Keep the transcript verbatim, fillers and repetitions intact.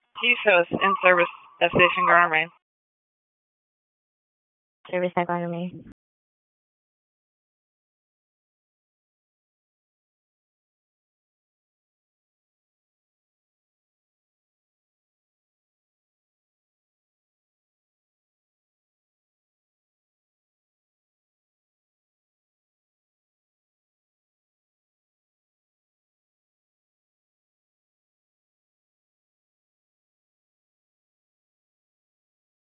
East Coast in service of Station Garner, Maine. Service at Garner, Maine.